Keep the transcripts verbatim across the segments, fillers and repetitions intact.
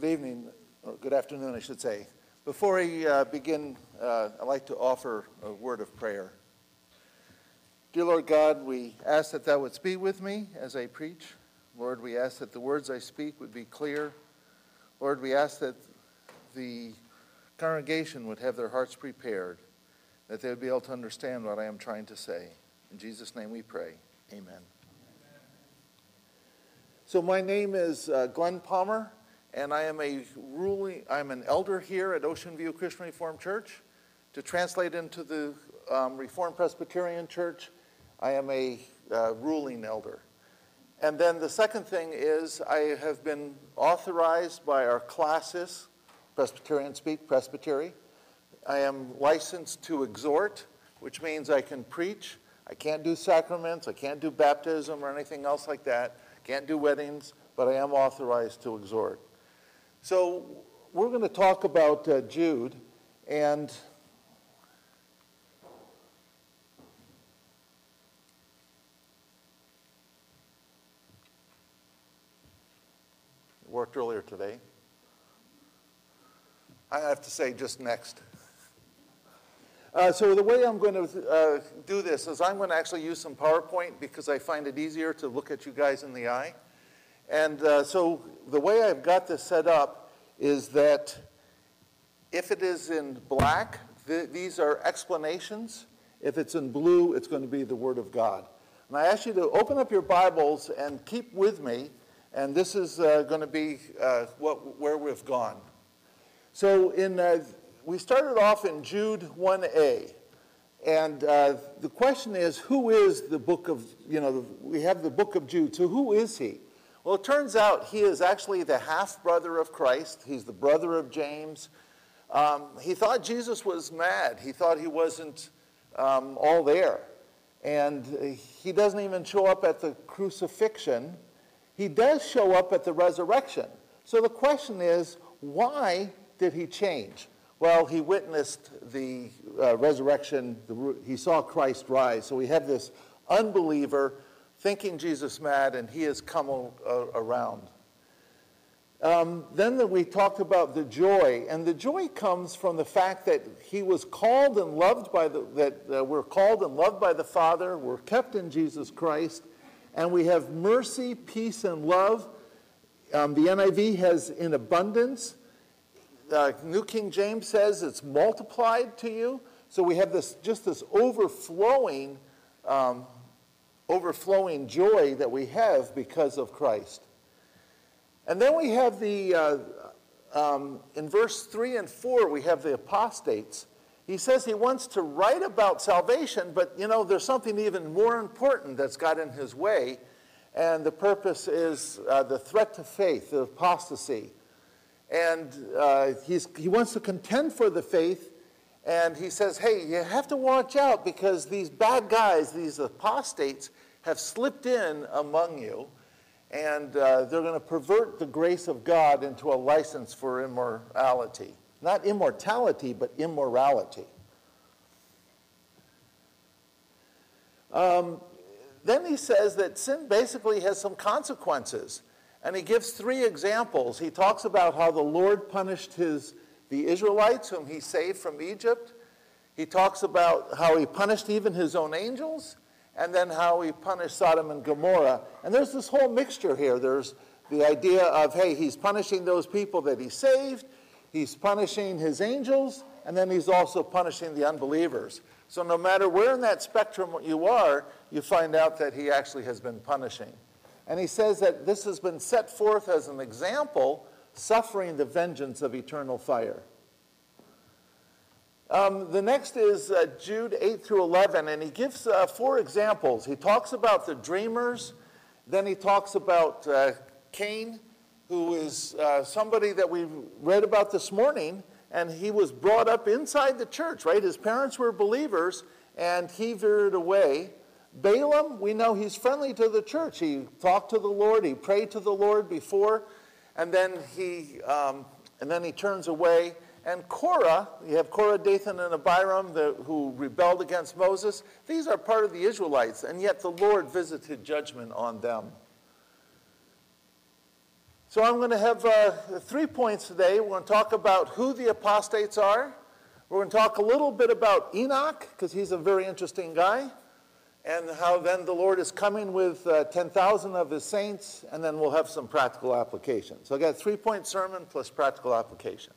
Good evening, or good afternoon, I should say. Before I uh, begin, uh, I'd like to offer a word of prayer. Dear Lord God, we ask that Thou wouldst be with me as I preach. Lord, we ask that the words I speak would be clear. Lord, we ask that the congregation would have their hearts prepared, that they would be able to understand what I am trying to say. In Jesus' name we pray. Amen. So my name is uh, Glenn Palmer, and I am a ruling, I'm an elder here at Ocean View Christian Reformed Church. To translate into the um, Reformed Presbyterian Church, I am a uh, ruling elder. And then the second thing is I have been authorized by our classis, Presbyterian speak, presbytery. I am licensed to exhort, which means I can preach. I can't do sacraments, I can't do baptism or anything else like that. Can't do weddings, but I am authorized to exhort. So we're going to talk about uh, Jude, and it worked earlier today. I have to say just next. Uh, so the way I'm going to uh, do this is I'm going to actually use some PowerPoint because I find it easier to look at you guys in the eye. And uh, so the way I've got this set up is that if it is in black, th these are explanations. If it's in blue, it's going to be the Word of God. And I ask you to open up your Bibles and keep with me, and this is uh, going to be uh, what, where we've gone. So in, uh, we started off in Jude one A, and uh, the question is, who is the book of, you know, we have the book of Jude, so who is he? Well, it turns out he is actually the half-brother of Christ. He's the brother of James. Um, he thought Jesus was mad. He thought he wasn't um, all there. And he doesn't even show up at the crucifixion. He does show up at the resurrection. So the question is, why did he change? Well, he witnessed the uh, resurrection. The, he saw Christ rise. So we have this unbeliever thinking Jesus mad, and he has come uh, around. Um, then the, we talked about the joy, and the joy comes from the fact that he was called and loved by the, that uh, we're called and loved by the Father, we're kept in Jesus Christ, and we have mercy, peace, and love. Um, the N I V has in abundance. Uh, New King James says it's multiplied to you. So we have this just this overflowing um, overflowing joy that we have because of Christ. And then we have the, uh, um, in verse three and four, we have the apostates. He says he wants to write about salvation, but, you know, there's something even more important that's got in his way, and the purpose is uh, the threat to faith, the apostasy. And uh, he's, he wants to contend for the faith, and he says, hey, you have to watch out because these bad guys, these apostates, have slipped in among you, and uh, they're going to pervert the grace of God into a license for immorality. Not immortality, but immorality. Um, then he says that sin basically has some consequences, and he gives three examples. He talks about how the Lord punished his, the Israelites whom he saved from Egypt. He talks about how he punished even his own angels, and then how he punished Sodom and Gomorrah. And there's this whole mixture here. There's the idea of, hey, he's punishing those people that he saved, he's punishing his angels, and then he's also punishing the unbelievers. So no matter where in that spectrum you are, you find out that he actually has been punishing. And he says that this has been set forth as an example, suffering the vengeance of eternal fire. Um, the next is uh, Jude eight through eleven, and he gives uh, four examples. He talks about the dreamers, then he talks about uh, Cain, who is uh, somebody that we read about this morning, and he was brought up inside the church, right? His parents were believers, and he veered away. Balaam, we know he's friendly to the church. He talked to the Lord, he prayed to the Lord before, and then he, um, and then he turns away. And Korah, you have Korah, Dathan, and Abiram, the, who rebelled against Moses. These are part of the Israelites, and yet the Lord visited judgment on them. So I'm going to have uh, three points today. We're going to talk about who the apostates are. We're going to talk a little bit about Enoch, because he's a very interesting guy, and how then the Lord is coming with uh, ten thousand of his saints, and then we'll have some practical application. So I got a three-point sermon plus practical application.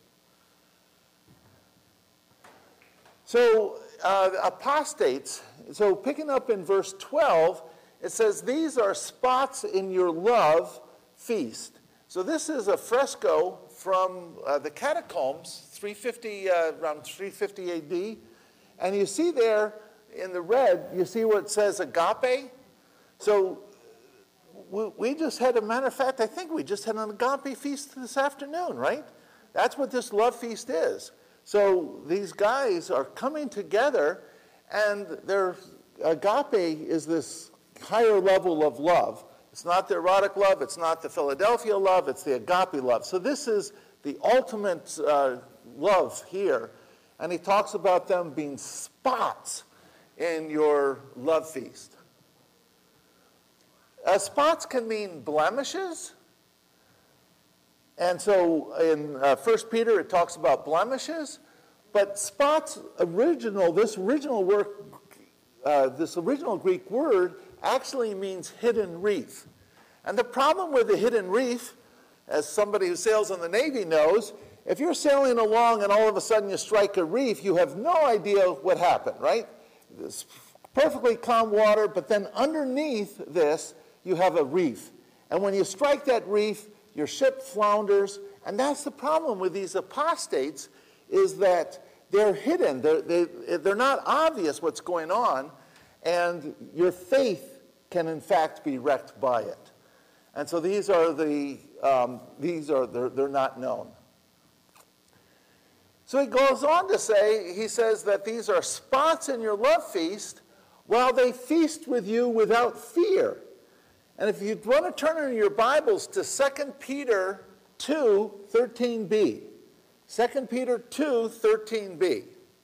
So uh, apostates, so picking up in verse twelve, it says, these are spots in your love feast. So this is a fresco from uh, the catacombs, three fifty, uh, around three fifty A D. And you see there in the red, you see what it says agape. So we, we just had, a matter of fact, I think we just had an agape feast this afternoon, right? That's what this love feast is. So these guys are coming together, and their agape is this higher level of love. It's not the erotic love, it's not the Philadelphia love, it's the agape love. So this is the ultimate uh, love here. And he talks about them being spots in your love feast. Uh, spots can mean blemishes. And so in uh, First Peter it talks about blemishes. But spots original, this original work, uh, this original Greek word actually means hidden reef. And the problem with the hidden reef, as somebody who sails in the Navy knows, if you're sailing along and all of a sudden you strike a reef, you have no idea what happened, right? It's perfectly calm water, but then underneath this, you have a reef. And when you strike that reef, your ship flounders. And that's the problem with these apostates, is that they're hidden. They're, they, they're not obvious what's going on, and your faith can in fact be wrecked by it. And so these are the, um, these are, they're, they're not known. So he goes on to say, he says that these are spots in your love feast while they feast with you without fear. And if you want to turn in your Bibles to Second Peter two, thirteen b. Second Peter two, thirteen b.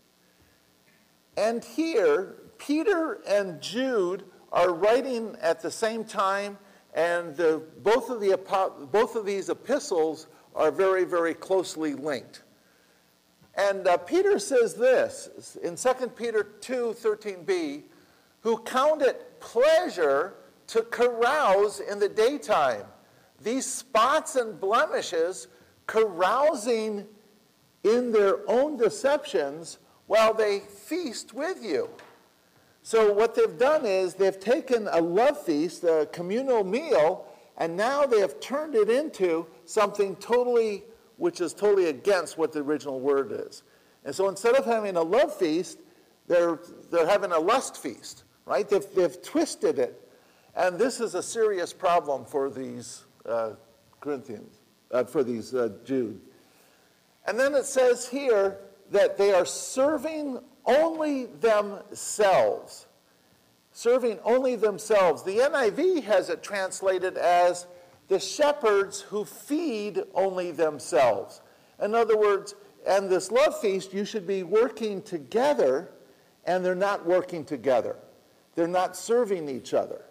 And here, Peter and Jude are writing at the same time, and the, both, of the, both of these epistles are very, very closely linked. And uh, Peter says this in Second Peter two, thirteen b, who count it pleasure to carouse in the daytime. These spots and blemishes carousing in their own deceptions while they feast with you. So what they've done is they've taken a love feast, a communal meal, and now they have turned it into something totally, which is totally against what the original word is. And so instead of having a love feast, they're, they're having a lust feast, right? They've, they've twisted it. And this is a serious problem for these uh, Corinthians, uh, for these uh, Jude. And then it says here that they are serving only themselves. Serving only themselves. The N I V has it translated as the shepherds who feed only themselves. In other words, and this love feast, you should be working together, and they're not working together. They're not serving each other.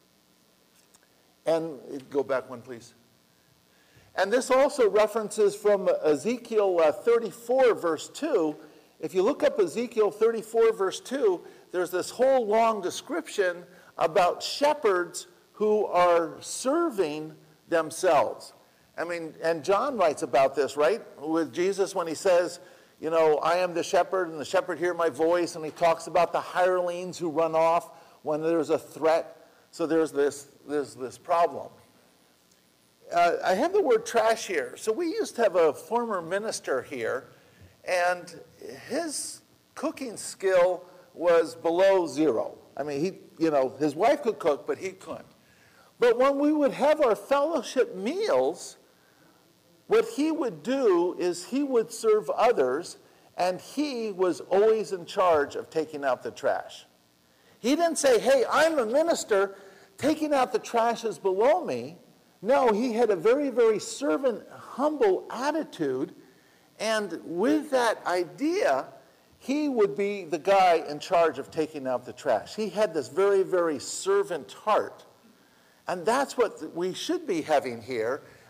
And go back one, please. And this also references from Ezekiel uh, thirty-four, verse two. If you look up Ezekiel thirty-four, verse two, there's this whole long description about shepherds who are serving themselves. I mean, and John writes about this, right? With Jesus when he says, you know, I am the shepherd, and the shepherd hear my voice, and he talks about the hirelings who run off when there's a threat. So there's this, there's this problem. Uh, I have the word trash here. So we used to have a former minister here, and his cooking skill was below zero. I mean, he, you know, his wife could cook, but he couldn't. But when we would have our fellowship meals, what he would do is he would serve others, and he was always in charge of taking out the trash. He didn't say, hey, I'm a minister, taking out the trash is below me. No, he had a very, very servant, humble attitude, and with that idea, he would be the guy in charge of taking out the trash. He had this very, very servant heart. And that's what we should be having here.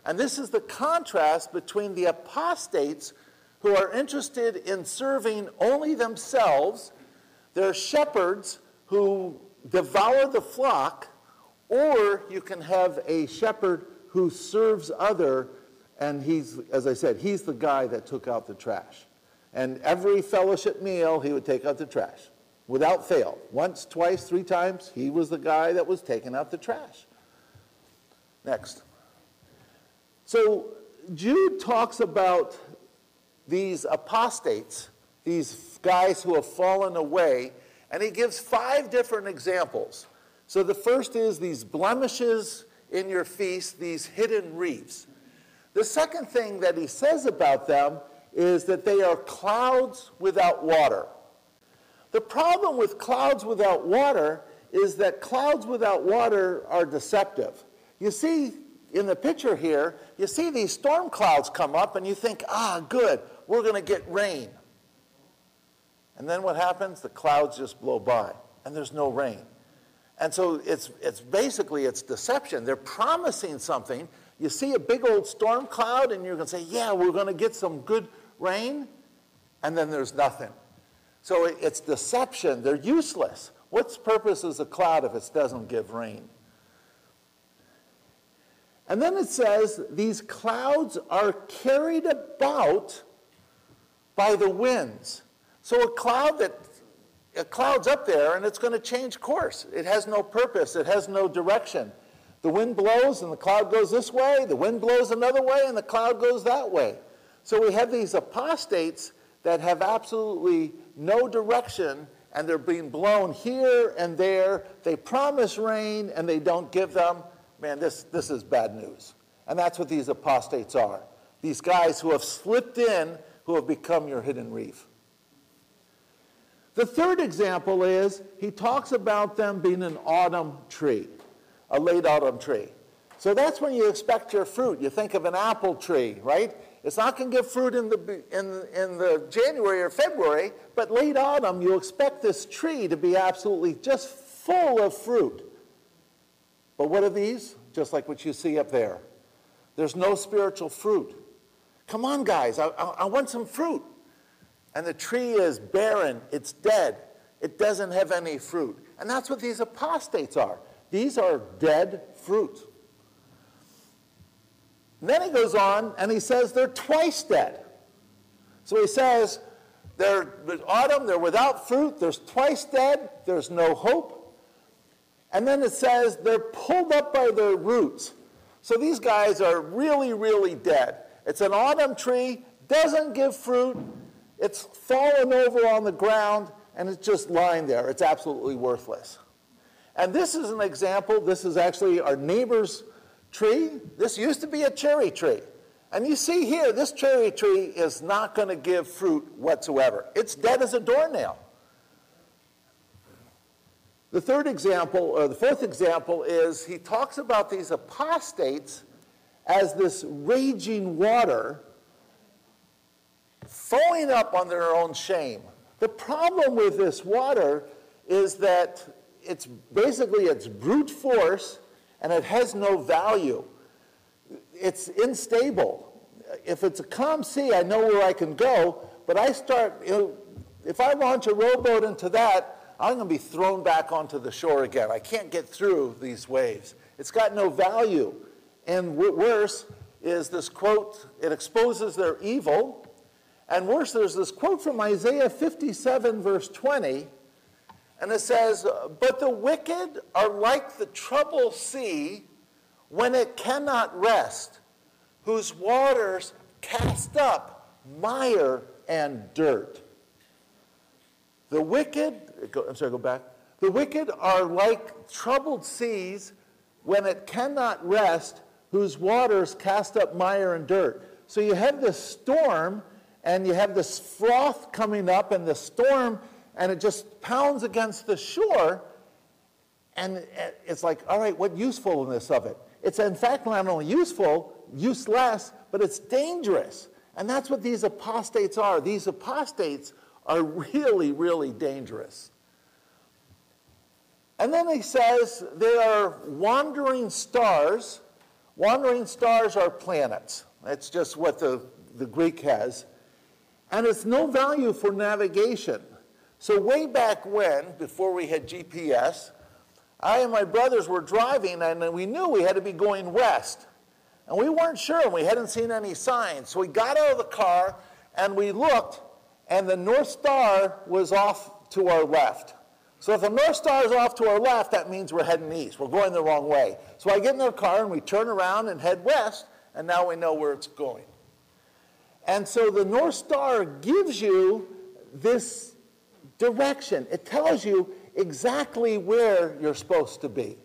And this is the contrast between the apostates who are interested in serving only themselves. They're shepherds who devour the flock, or you can have a shepherd who serves other, and he's, as I said, he's the guy that took out the trash. And every fellowship meal, he would take out the trash, without fail. Once, twice, three times, he was the guy that was taking out the trash. Next. So Jude talks about these apostates, these guys who have fallen away, and he gives five different examples. So the first is these blemishes in your feast, these hidden reefs. The second thing that he says about them is that they are clouds without water. The problem with clouds without water is that clouds without water are deceptive. You see in the picture here, you see these storm clouds come up and you think, ah, good, we're going to get rain. And then what happens? The clouds just blow by and there's no rain. And so it's, it's basically, it's deception. They're promising something. You see a big old storm cloud and you're going to say, yeah, we're going to get some good rain, and then there's nothing. So it, it's deception. They're useless. What's purpose is a cloud if it doesn't give rain? And then it says these clouds are carried about by the winds. So a cloud that a cloud's up there and it's going to change course. It has no purpose. It has no direction. The wind blows and the cloud goes this way. The wind blows another way and the cloud goes that way. So we have these apostates that have absolutely no direction, and they're being blown here and there. They promise rain and they don't give them. Man, this, this is bad news. And that's what these apostates are. These guys who have slipped in, who have become your hidden reef. The third example is he talks about them being an autumn tree, a late autumn tree. So that's when you expect your fruit. You think of an apple tree, right? It's not going to give fruit in the, in, in the January or February, but late autumn, you expect this tree to be absolutely just full of fruit. But what are these? Just like what you see up there. There's no spiritual fruit. Come on, guys, I, I, I want some fruit. And the tree is barren, it's dead. It doesn't have any fruit. And that's what these apostates are. These are dead fruit. And then he goes on and he says they're twice dead. So he says they're autumn, they're without fruit, there's twice dead, there's no hope. And then it says they're pulled up by their roots. So these guys are really, really dead. It's an autumn tree, doesn't give fruit, it's fallen over on the ground, and it's just lying there. It's absolutely worthless. And this is an example. This is actually our neighbor's tree. This used to be a cherry tree. And you see here, this cherry tree is not going to give fruit whatsoever. It's dead as a doornail. The third example, or the fourth example, is he talks about these apostates as this raging water foaming up on their own shame. The problem with this water is that it's basically it's brute force and it has no value. It's unstable. If it's a calm sea, I know where I can go, but I start, you know, if I launch a rowboat into that, I'm going to be thrown back onto the shore again. I can't get through these waves. It's got no value. And worse is this quote, it exposes their evil. And worse, there's this quote from Isaiah fifty-seven, verse twenty, and it says, "But the wicked are like the troubled sea when it cannot rest, whose waters cast up mire and dirt." The wicked, I'm sorry, go back. The wicked are like troubled seas when it cannot rest, whose waters cast up mire and dirt. So you have this storm, and you have this froth coming up, and the storm, and it just pounds against the shore, and it's like, all right, what usefulness of it? It's in fact not only useful, useless, but it's dangerous. And that's what these apostates are. These apostates are really, really dangerous. And then he says they are wandering stars Wandering stars are planets. That's just what the, the Greek has. And it's no value for navigation. So way back when, before we had G P S, I and my brothers were driving, and we knew we had to be going west. And we weren't sure, and we hadn't seen any signs. So we got out of the car, and we looked, and the North Star was off to our left. So if the North Star is off to our left, that means we're heading east. We're going the wrong way. So I get in the car, and we turn around and head west, and now we know where it's going. And so the North Star gives you this direction. It tells you exactly where you're supposed to be.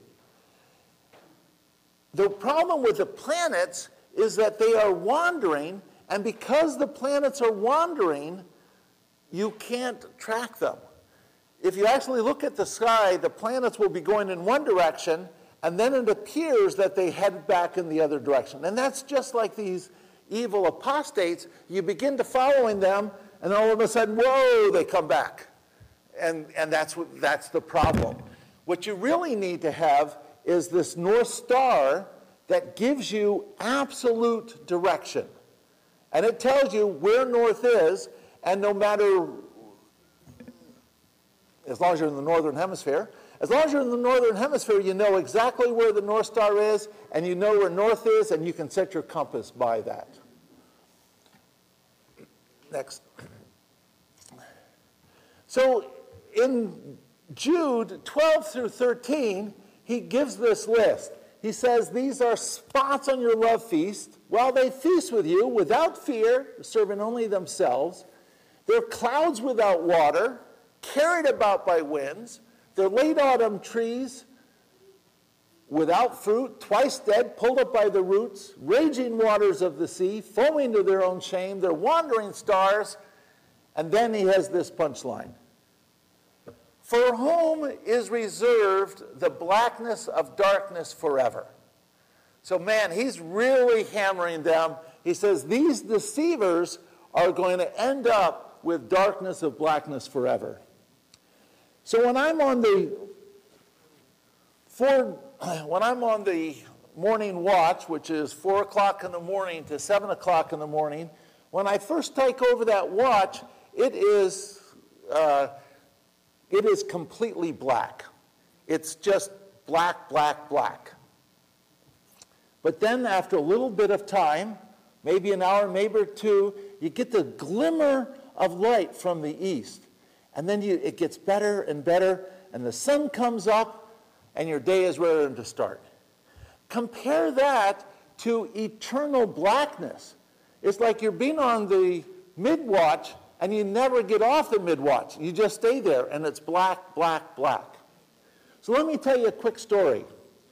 The problem with the planets is that they are wandering, and because the planets are wandering, you can't track them. If you actually look at the sky, the planets will be going in one direction, and then it appears that they head back in the other direction. And that's just like these evil apostates. You begin to following them, and all of a sudden, whoa, they come back. And, and that's, what, that's the problem. What you really need to have is this North Star that gives you absolute direction. And it tells you where north is, and no matter, as long as you're in the northern hemisphere, as long as you're in the northern hemisphere, you know exactly where the North Star is, and you know where north is, and you can set your compass by that. Next. So in Jude twelve through thirteen, he gives this list. He says, these are spots on your love feast, while they feast with you without fear, serving only themselves. They're clouds without water, carried about by winds. They're late autumn trees without fruit, twice dead, pulled up by the roots, raging waters of the sea, foaming to their own shame. They're wandering stars. And then he has this punchline. For whom is reserved the blackness of darkness forever? So man, he's really hammering them. He says these deceivers are going to end up with darkness of blackness forever. So when I'm on the four, when I'm on the morning watch, which is four o'clock in the morning to seven o'clock in the morning, when I first take over that watch, it is uh, it is completely black. It's just black, black, black. But then after a little bit of time, maybe an hour, maybe two, you get the glimmer of light from the east. And then you, it gets better and better, and the sun comes up, and your day is ready to start. Compare that to eternal blackness. It's like you're being on the mid-watch, and you never get off the mid-watch. You just stay there, and it's black, black, black. So let me tell you a quick story.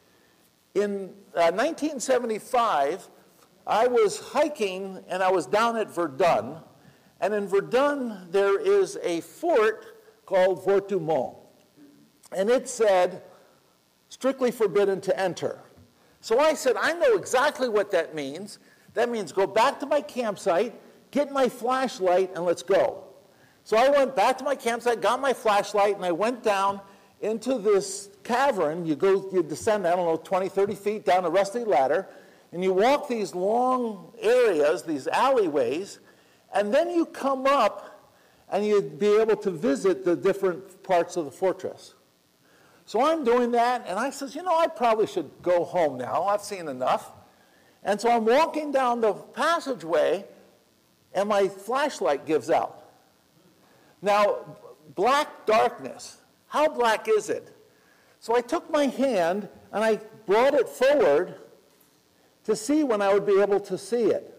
In uh, nineteen seventy-five, I was hiking, and I was down at Verdun. And in Verdun, there is a fort called Fort Douaumont. And it said, strictly forbidden to enter. So I said, I know exactly what that means. That means go back to my campsite, get my flashlight, and let's go. So I went back to my campsite, got my flashlight, and I went down into this cavern. You go, you descend, I don't know, twenty, thirty feet down a rusty ladder, and you walk these long areas, these alleyways, and then you come up and you'd be able to visit the different parts of the fortress. So I'm doing that, and I says, you know, I probably should go home now. I've seen enough. And so I'm walking down the passageway, and my flashlight gives out. Now, black darkness, how black is it? So I took my hand, and I brought it forward to see when I would be able to see it.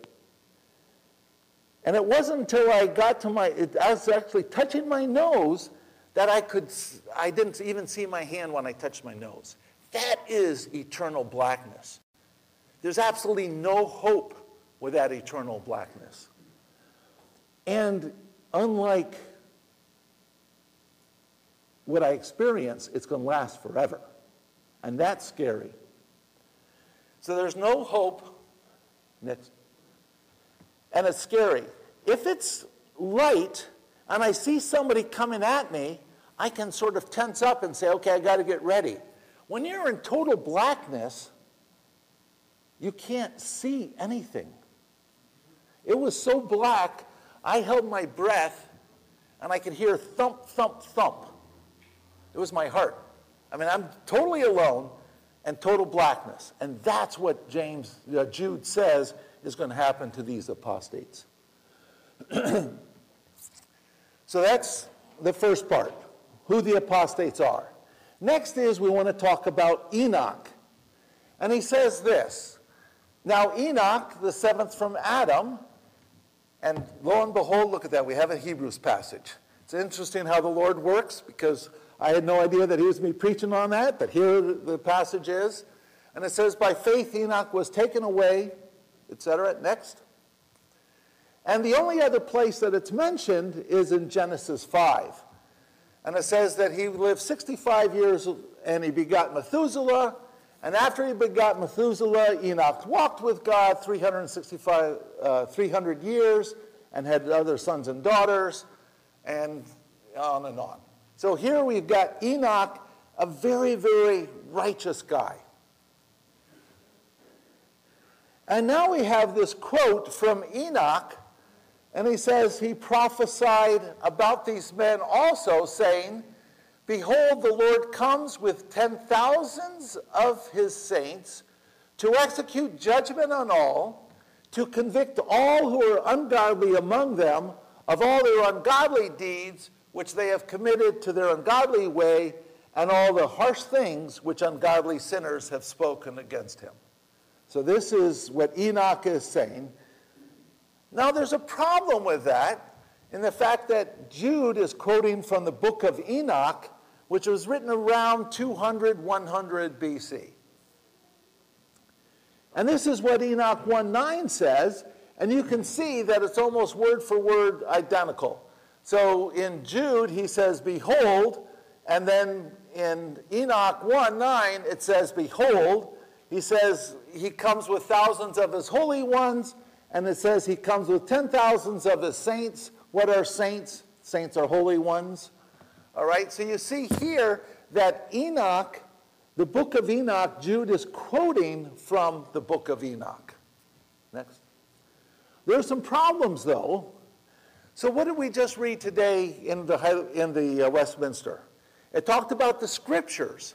And it wasn't until I got to my, it, I was actually touching my nose that I could, I didn't even see my hand when I touched my nose. That is eternal blackness. There's absolutely no hope with that eternal blackness. And unlike what I experience, it's going to last forever. And that's scary. So there's no hope. Next. And it's scary. If it's light and I see somebody coming at me, I can sort of tense up and say, okay, I got to get ready. When you're in total blackness, you can't see anything. It was so black, I held my breath, and I could hear thump, thump, thump. It was my heart. I mean, I'm totally alone and total blackness. And that's what James, uh, Jude says is going to happen to these apostates. So that's the first part, who the apostates are. Next is we want to talk about Enoch. And he says this, now Enoch, the seventh from Adam, and lo and behold, look at that, we have a Hebrews passage. It's interesting how the Lord works, because I had no idea that he was going to be preaching on that, but here the passage is. And it says, by faith Enoch was taken away, et cetera. Next. And the only other place that it's mentioned is in Genesis five. And it says that he lived sixty-five years and he begot Methuselah. And after he begot Methuselah, Enoch walked with God three hundred sixty-five, uh, three hundred years and had other sons and daughters, and on and on. So here we've got Enoch, a very, very righteous guy. And now we have this quote from Enoch, and he says he prophesied about these men also, saying, behold, the Lord comes with ten thousands of his saints to execute judgment on all, to convict all who are ungodly among them of all their ungodly deeds which they have committed to their ungodly way, and all the harsh things which ungodly sinners have spoken against him. So this is what Enoch is saying. Now there's a problem with that in the fact that Jude is quoting from the book of Enoch, which was written around two hundred, one hundred B C. And this is what Enoch one nine says, and you can see that it's almost word for word identical. So in Jude he says, behold, and then in Enoch one nine it says, behold. He says he comes with thousands of his holy ones, and it says he comes with ten thousands of his saints. What are saints? Saints are holy ones. All right, so you see here that Enoch, the book of Enoch, Jude is quoting from the book of Enoch. Next. There are some problems, though. So what did we just read today in the, in the uh, Westminster? It talked about the scriptures.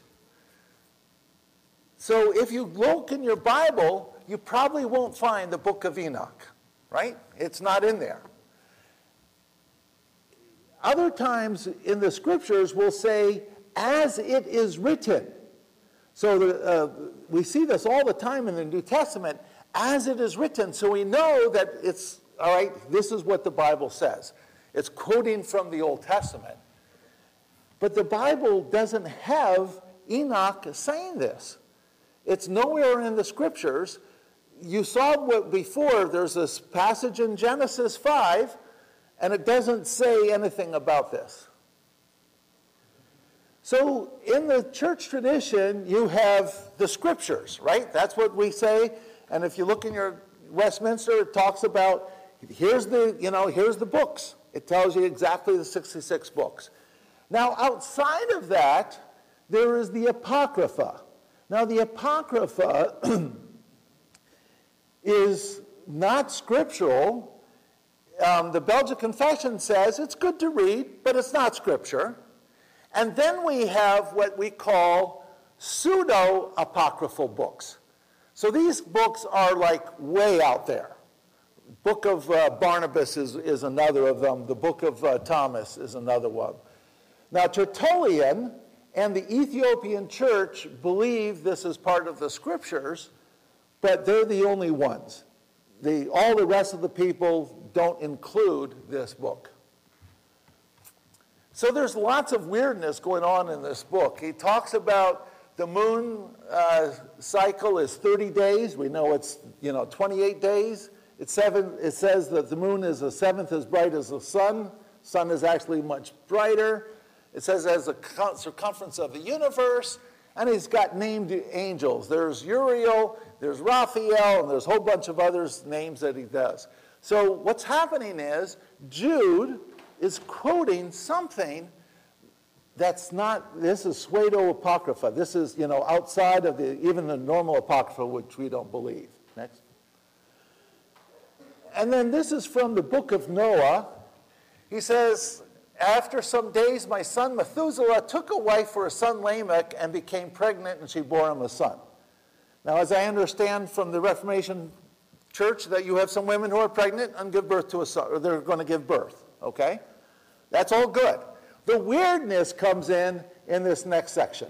So if you look in your Bible, you probably won't find the book of Enoch, right? It's not in there. Other times in the scriptures we'll say, as it is written. So the, uh, we see this all the time in the New Testament, as it is written. So we know that it's, all right, this is what the Bible says. It's quoting from the Old Testament. But the Bible doesn't have Enoch saying this. It's nowhere in the scriptures. You saw what before, there's this passage in Genesis five, and it doesn't say anything about this. So in the church tradition, you have the scriptures, right? That's what we say. And if you look in your Westminster, it talks about, here's the, you know, here's the books. It tells you exactly the sixty-six books. Now, outside of that, there is the Apocrypha. Now, the Apocrypha is not scriptural. Um, the Belgic Confession says it's good to read, but it's not scripture. And then we have what we call pseudo-apocryphal books. So these books are like way out there. Book of uh, Barnabas is, is another of them. The Book of uh, Thomas is another one. Now, Tertullian and the Ethiopian church believe this is part of the scriptures, but they're the only ones. The, all the rest of the people don't include this book. So there's lots of weirdness going on in this book. He talks about the moon uh, cycle is thirty days. We know it's, you know, twenty-eight days. It's seven, it says that the moon is a seventh as bright as the sun. Sun is actually much brighter. It says as the circumference of the universe, and he's got named angels. There's Uriel, there's Raphael, and there's a whole bunch of other names that he does. So what's happening is Jude is quoting something that's not, this is pseudo-apocrypha. This is, you know, outside of the, even the normal apocrypha, which we don't believe. Next. And then this is from the book of Noah. He says, after some days, my son Methuselah took a wife for his son Lamech and became pregnant, and she bore him a son. Now, as I understand from the Reformation Church, that you have some women who are pregnant and give birth to a son, or they're going to give birth, okay? That's all good. The weirdness comes in in this next section.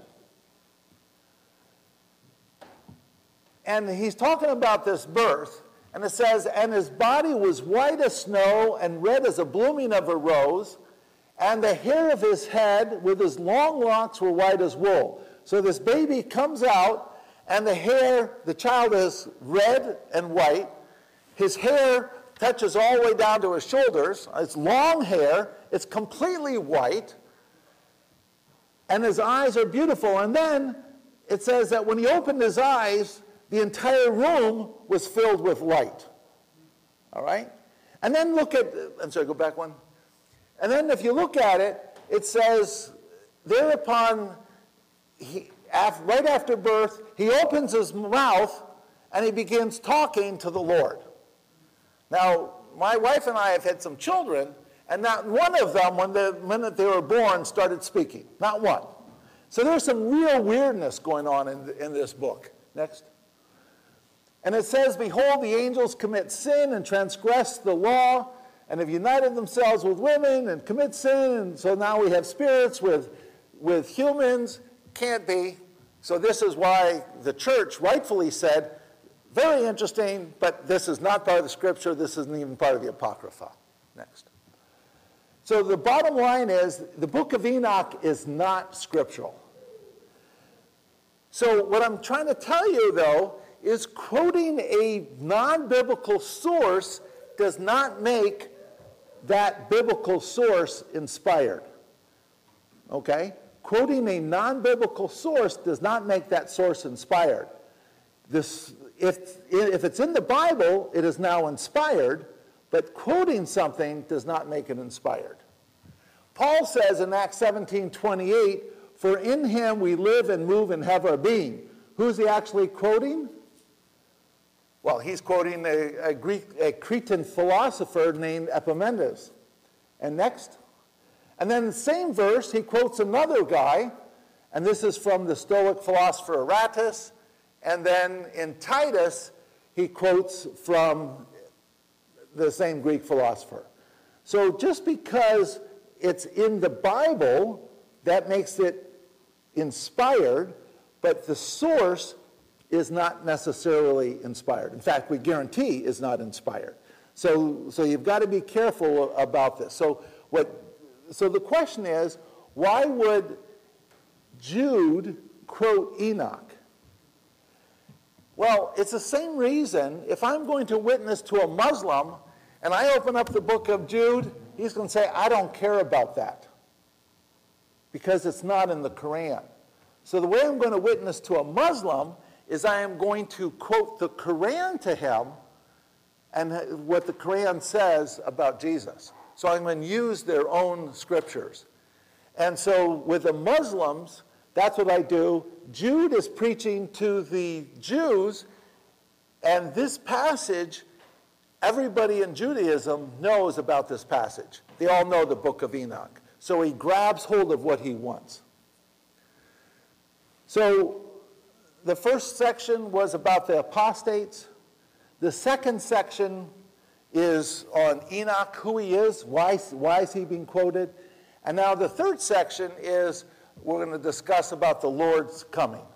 And he's talking about this birth, and it says, and his body was white as snow and red as a blooming of a rose, and the hair of his head with his long locks were white as wool. So this baby comes out, and the hair, the child is red and white. His hair touches all the way down to his shoulders. It's long hair. It's completely white. And his eyes are beautiful. And then it says that when he opened his eyes, the entire room was filled with light. All right? And then look at, I'm sorry, go back one. And then if you look at it, it says, thereupon, he, af, right after birth, he opens his mouth and he begins talking to the Lord. Now, my wife and I have had some children, and not one of them, when the minute they were born, started speaking. Not one. So there's some real weirdness going on in, in this book. Next. And it says, behold, the angels commit sin and transgress the law, and have united themselves with women and commit sin, and so now we have spirits with, with humans. Can't be. So this is why the church rightfully said, very interesting, but this is not part of the scripture. This isn't even part of the Apocrypha. Next. So the bottom line is, the book of Enoch is not scriptural. So what I'm trying to tell you, though, is quoting a non-biblical source does not make that biblical source inspired. Okay? Quoting a non-biblical source does not make that source inspired. This, if, if it's in the Bible, it is now inspired, but quoting something does not make it inspired. Paul says in Acts seventeen twenty-eight, for in him we live and move and have our being. Who's he actually quoting? Well, he's quoting a, a Greek, a Cretan philosopher named Epimenides. And next. And then in the same verse, he quotes another guy, and this is from the Stoic philosopher Aratus. And then in Titus, he quotes from the same Greek philosopher. So just because it's in the Bible, that makes it inspired, but the source is not necessarily inspired. In fact, we guarantee is not inspired. So, so you've got to be careful about this. So, what, so the question is, why would Jude quote Enoch? Well, it's the same reason. If I'm going to witness to a Muslim and I open up the book of Jude, he's going to say, I don't care about that because it's not in the Quran. So the way I'm going to witness to a Muslim is I am going to quote the Quran to him and what the Quran says about Jesus. So I'm going to use their own scriptures. And so with the Muslims, that's what I do. Jude is preaching to the Jews, and this passage, everybody in Judaism knows about this passage. They all know the book of Enoch. So he grabs hold of what he wants. So the first section was about the apostates. The second section is on Enoch, who he is, why, why is he being quoted. And now the third section is we're going to discuss about the Lord's coming.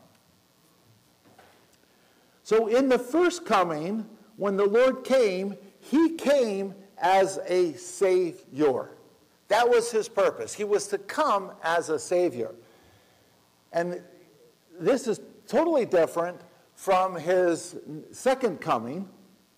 So in the first coming, when the Lord came, he came as a Savior. That was his purpose. He was to come as a Savior. And this is totally different from his second coming.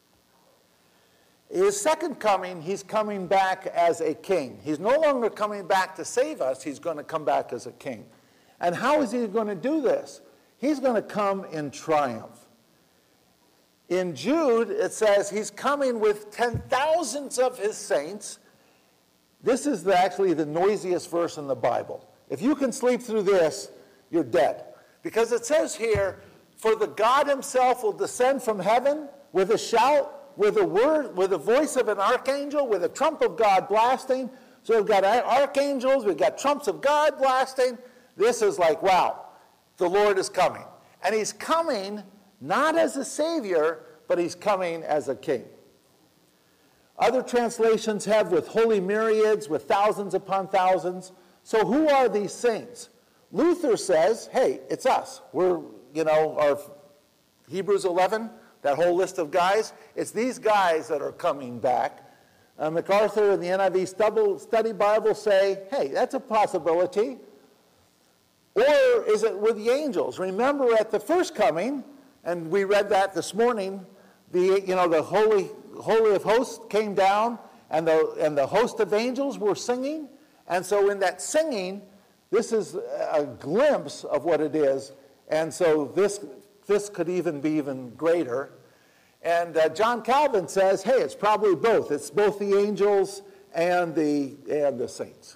His second coming, he's coming back as a king. He's no longer coming back to save us. He's going to come back as a king. And how is he going to do this? He's going to come in triumph. In Jude, it says he's coming with ten thousands of his saints. This is the, actually the noisiest verse in the Bible. If you can sleep through this, you're dead. Because it says here, for the God himself will descend from heaven with a shout, with a word, with the voice of an archangel, with a trump of God blasting. So we've got archangels, we've got trumps of God blasting. This is like, wow, the Lord is coming. And he's coming not as a savior, but he's coming as a king. Other translations have with holy myriads, with thousands upon thousands. So who are these saints? Luther says, hey, it's us. We're, you know, our Hebrews eleven, that whole list of guys, it's these guys that are coming back. Uh, MacArthur and the N I V Study Bible say, hey, that's a possibility. Or is it with the angels? Remember at the first coming, and we read that this morning, the, you know, the Holy, Holy of Hosts came down, and the, and the host of angels were singing. And so in that singing, this is a glimpse of what it is. And so this, this could even be even greater. And uh, John Calvin says, hey, it's probably both. It's both the angels and the, and the saints.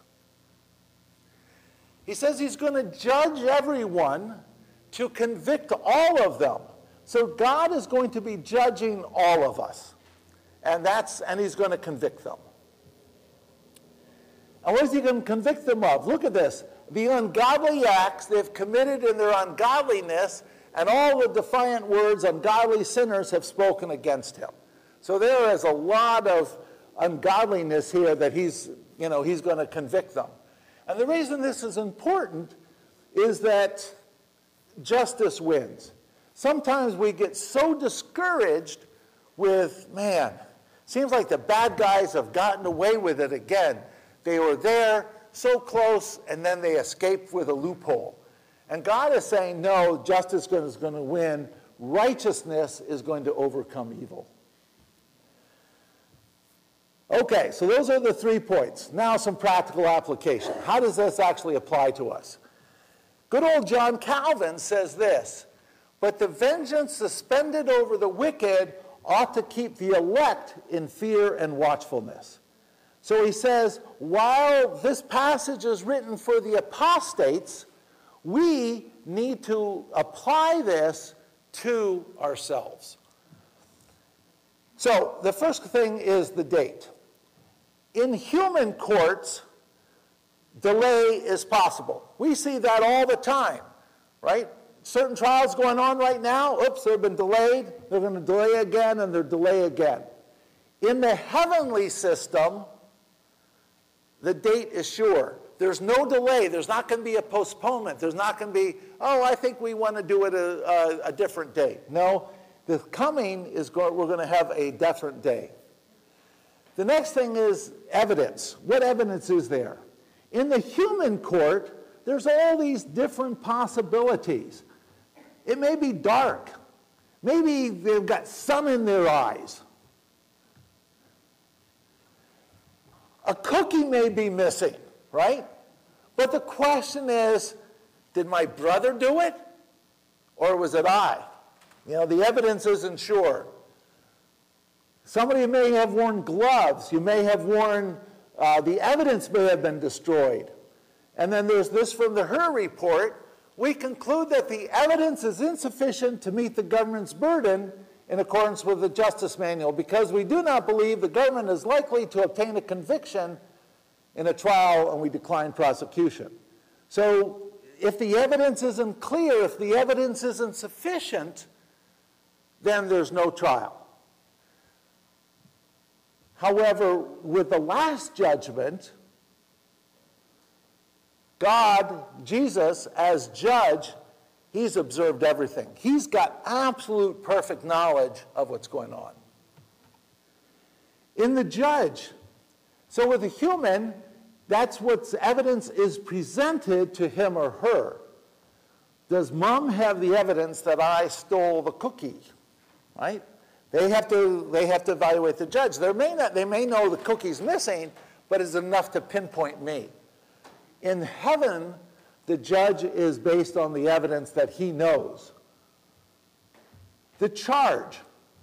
He says he's going to judge everyone to convict all of them. So God is going to be judging all of us. And, that's, and he's going to convict them. And what is he going to convict them of? Look at this. The ungodly acts they've committed in their ungodliness, and all the defiant words ungodly sinners have spoken against him. So there is a lot of ungodliness here that he's, you know, he's going to convict them. And the reason this is important is that justice wins. Sometimes we get so discouraged with, man, seems like the bad guys have gotten away with it again. They were there, so close, and then they escaped with a loophole. And God is saying, no, justice is going to win. Righteousness is going to overcome evil. Okay, so those are the three points. Now some practical application. How does this actually apply to us? Good old John Calvin says this, but the vengeance suspended over the wicked ought to keep the elect in fear and watchfulness. So he says, while this passage is written for the apostates, we need to apply this to ourselves. So the first thing is the date. In human courts, delay is possible. We see that all the time, right? Certain trials going on right now, oops, they've been delayed, they're going to delay again, and they're delay again. In the heavenly system, the date is sure. There's no delay. There's not going to be a postponement. There's not going to be, oh, I think we want to do it a, a, a different date. No, the coming is going, we're going to have a different day. The next thing is evidence. What evidence is there? In the human court, there's all these different possibilities. It may be dark. Maybe they've got sun in their eyes. A cookie may be missing, right? But the question is, did my brother do it? Or was it I? You know, the evidence isn't sure. Somebody may have worn gloves. You may have worn, uh, the evidence may have been destroyed. And then there's this from the Hur report. We conclude that the evidence is insufficient to meet the government's burden in accordance with the Justice Manual, because we do not believe the government is likely to obtain a conviction in a trial, and we decline prosecution. So if the evidence isn't clear, if the evidence isn't sufficient, then there's no trial. However, with the last judgment, God, Jesus, as judge, he's observed everything. He's got absolute perfect knowledge of what's going on. In the judge, so with a human, that's what evidence is presented to him or her. Does mom have the evidence that I stole the cookie? Right? They have to, they have to evaluate the judge. They may not, they may know the cookie's missing, but it's enough to pinpoint me. In heaven, the judge is based on the evidence that he knows. The charge.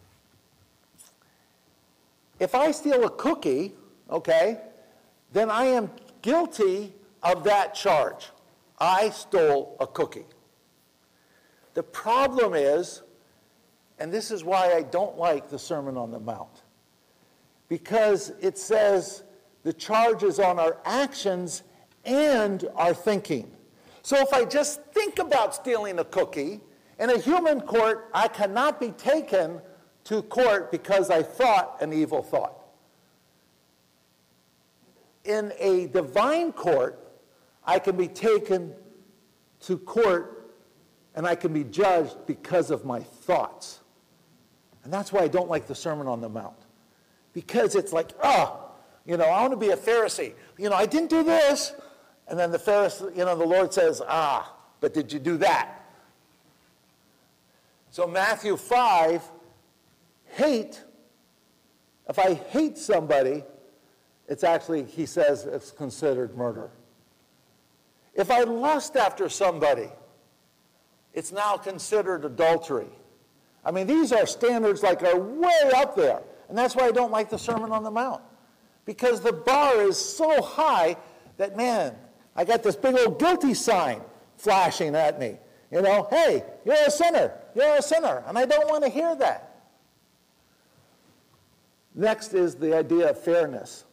If I steal a cookie, okay, then I am guilty of that charge. I stole a cookie. The problem is, and this is why I don't like the Sermon on the Mount, because it says the charge is on our actions and our thinking. So if I just think about stealing a cookie, in a human court, I cannot be taken to court because I thought an evil thought. In a divine court, I can be taken to court and I can be judged because of my thoughts. And that's why I don't like the Sermon on the Mount. Because it's like, oh, you know, I want to be a Pharisee. You know, I didn't do this. And then the Pharisee, you know, the Lord says, ah, but did you do that? So Matthew five, hate, if I hate somebody, it's actually, he says, it's considered murder. If I lust after somebody, it's now considered adultery. I mean, these are standards like are way up there. And that's why I don't like the Sermon on the Mount. Because the bar is so high that, man, I got this big old guilty sign flashing at me. You know, hey, you're a sinner. You're a sinner. And I don't want to hear that. Next is the idea of fairness.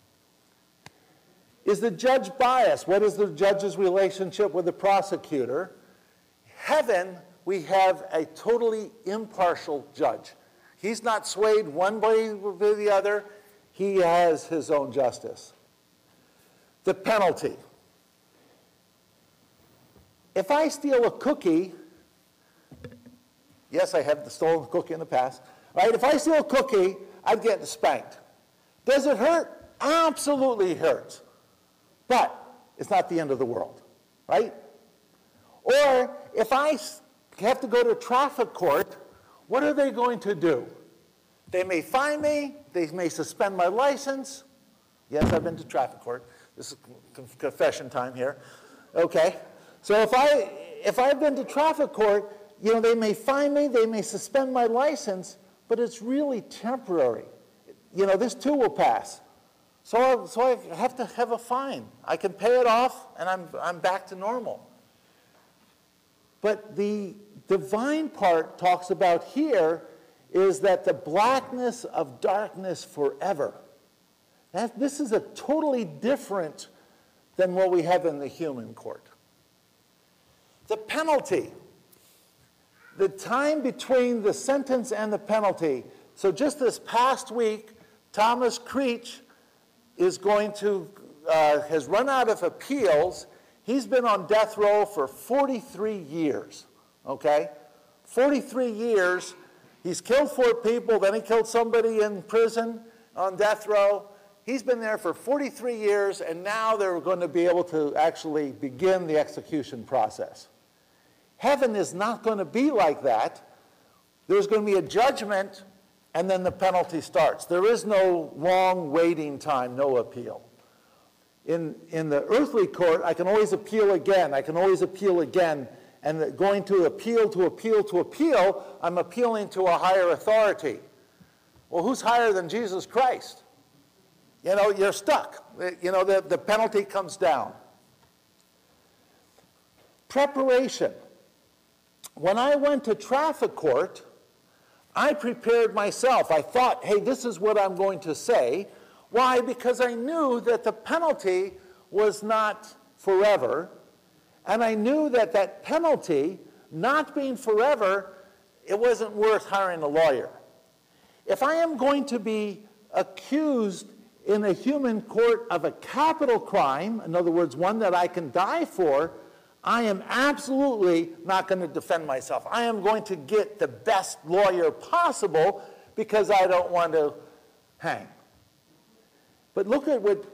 Is the judge biased? What is the judge's relationship with the prosecutor? Heaven, we have a totally impartial judge. He's not swayed one way or the other. He has his own justice. The penalty. If I steal a cookie, yes, I have stolen a cookie in the past, right? If I steal a cookie, I'd get spanked. Does it hurt? Absolutely hurts. But it's not the end of the world, right? Or if I have to go to traffic court, what are they going to do? They may fine me. They may suspend my license. Yes, I've been to traffic court. This is confession time here. Okay. So if, I, if I've been to traffic court, you know, they may fine me. They may suspend my license. But it's really temporary. You know, this too will pass. So I, so I have to have a fine. I can pay it off, and I'm, I'm back to normal. But the divine part talks about here is that the blackness of darkness forever. That, this is a totally different than what we have in the human court. The penalty. The time between the sentence and the penalty. So just this past week, Thomas Creech is going to, uh, has run out of appeals. He's been on death row for forty-three years, okay? forty-three years. He's killed four people, then he killed somebody in prison on death row. He's been there for forty-three years, and now they're going to be able to actually begin the execution process. Heaven is not going to be like that. There's going to be a judgment, and then the penalty starts. There is no long waiting time, no appeal. In, in the earthly court, I can always appeal again. I can always appeal again. And going to appeal to appeal to appeal, I'm appealing to a higher authority. Well, who's higher than Jesus Christ? You know, you're stuck. You know, the, the penalty comes down. Preparation. When I went to traffic court, I prepared myself. I thought, hey, this is what I'm going to say. Why? Because I knew that the penalty was not forever. And I knew that that penalty, not being forever, it wasn't worth hiring a lawyer. If I am going to be accused in a human court of a capital crime, in other words, one that I can die for, I am absolutely not going to defend myself. I am going to get the best lawyer possible because I don't want to hang. But look at what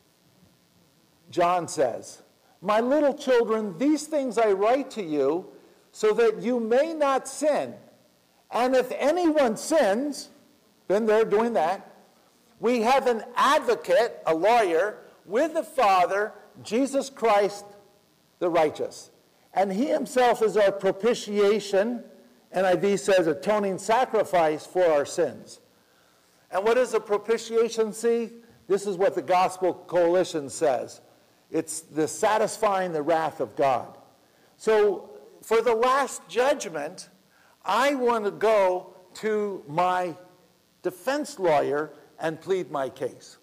John says. My little children, these things I write to you so that you may not sin. And if anyone sins, been there doing that, we have an advocate, a lawyer, with the Father, Jesus Christ the righteous. And he himself is our propitiation, N I V says atoning sacrifice for our sins. And what does a propitiation see? This is what the Gospel Coalition says. It's the satisfying the wrath of God. So for the last judgment, I want to go to my defense lawyer and plead my case.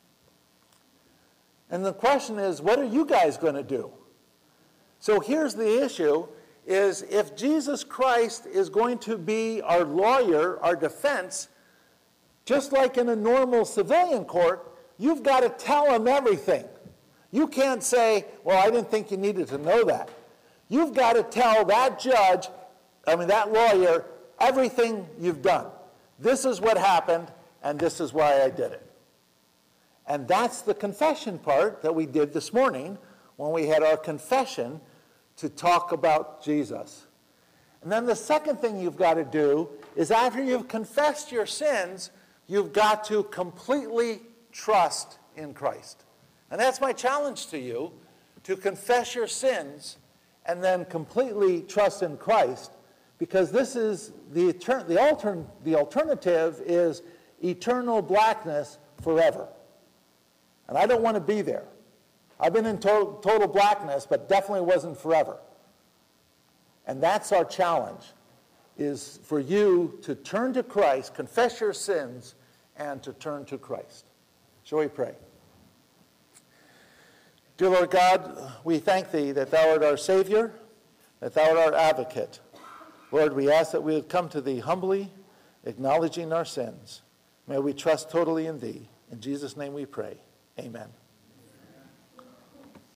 And the question is, what are you guys going to do? So here's the issue, is if Jesus Christ is going to be our lawyer, our defense, just like in a normal civilian court, you've got to tell him everything. You can't say, well, I didn't think you needed to know that. You've got to tell that judge, I mean that lawyer, everything you've done. This is what happened, and this is why I did it. And that's the confession part that we did this morning when we had our confession to talk about Jesus. And then the second thing you've got to do is after you've confessed your sins, you've got to completely trust in Christ. And that's my challenge to you, to confess your sins and then completely trust in Christ, because this is the, etern- the, altern- the alternative is eternal blackness forever. And I don't want to be there. I've been in total, total blackness, but definitely wasn't forever. And that's our challenge, is for you to turn to Christ, confess your sins, and to turn to Christ. Shall we pray? Dear Lord God, we thank thee that thou art our Savior, that thou art our advocate. Lord, we ask that we would come to thee humbly, acknowledging our sins. May we trust totally in thee. In Jesus' name we pray. Amen.